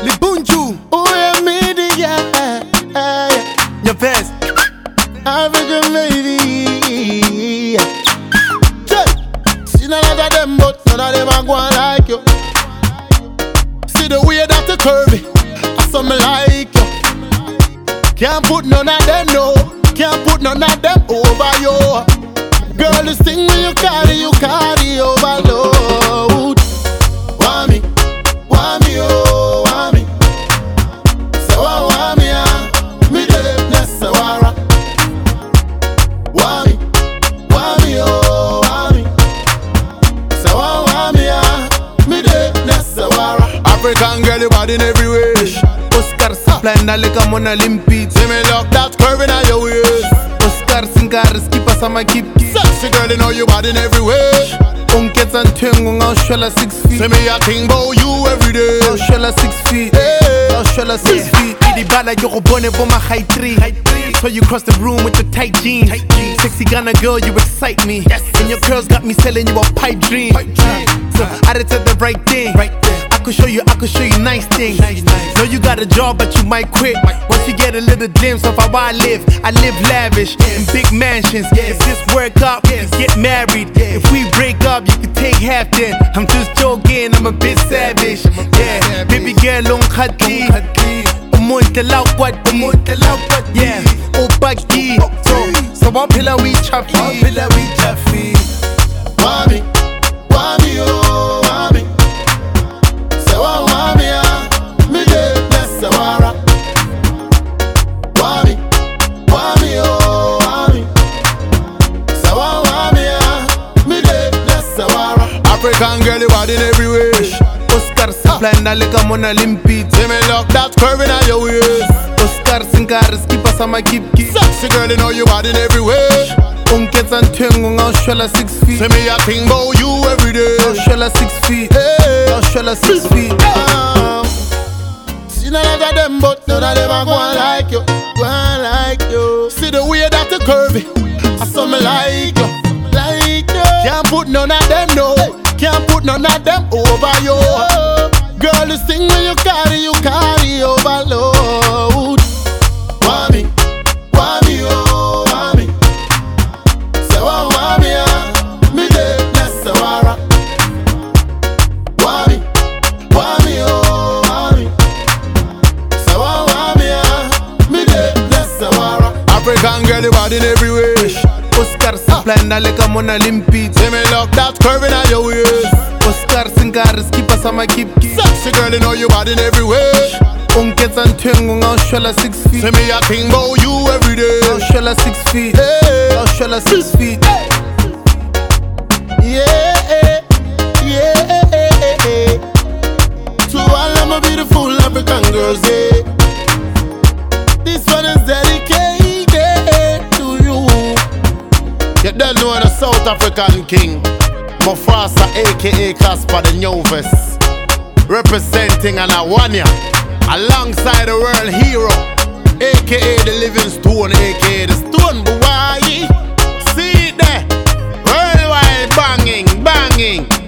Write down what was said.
Libunju. Oh, media. Your best. African lady. See none of them, but none of them are going like you. See the way that you curvy, I saw me like you. Can't put none of them, no. Can't put none of them over you. Girl, this thing when you carry overload. Want me, oh, want me. So I want me, me the Nessawara. Want me, oh, want me. So I want me, me the Nessawara. African girl, you bad in every way. Oscar Saplana, like I'm on Olympics. See me look that curving on your waist. Oscar Singaris, keep us on my keep. Sexy girl, you know you bad in every way. Unkets and twing, I'll show 6 feet. See me a thing about you every day. I'll show 6 feet. I'll show 6 feet. Idi bala, you're born for my high three. So you cross the room with your tight jeans. Sexy Ghana girl, you excite me. And your girls got me selling you a pipe dream. So I did the right thing. I could show you nice things. Know you got a job, but you might quit once you get a little glimpse of how I live. I live lavish in big mansions. If this work out, we can get married. If we break up, you can take half then. I'm just joking, I'm a bit savage. Yeah, baby girl, don't cut me. Umuntu lawkwat, yeah, ubaki. So waphila we chafi. Want me, oh, want me. So I want me the Nessawara. Want me, oh, want me. So I want me the Nessawara. African girl, you bad in every way. Oscar Saplana, like I'm on Olympics. See me look that curving on your waist. Oscar Singaris, keep us on my keep. Sexy girl, you know you bad in every way. Unkets and twing, I'll show 6 feet. See me a thing about you every day. I'll show 6 feet. I'll show 6 feet. See none of them, but none of them are going like you. Going like you. See the way that you curvy, I saw me like you. Can't put none of them, no. Can't put none of them over you. Girl, this thing when you carry overload. Want me, oh, want me. So I want me the Nessawara. Want me, oh, want me. So I want me the Nessawara. African girl, you bad in every way. Oscar Saplana, like I'm on Olympics. See me look that curving on your waist. Oscar Singaris, keep us on my keep. Sexy girl, you know you bad in every way. Unkets and twing, I'll show 6 feet. See me a thing about you every day. I'll show 6 feet. I'll show 6 feet. Yeah. To all of my beautiful African girls, yeah. This one is dedicated to you. You don't know the South African king, Mufasa, aka Casper the Novice, representing an Awanya, alongside the world hero, aka the Living Stone, aka the Stone Boy. See it there, worldwide banging.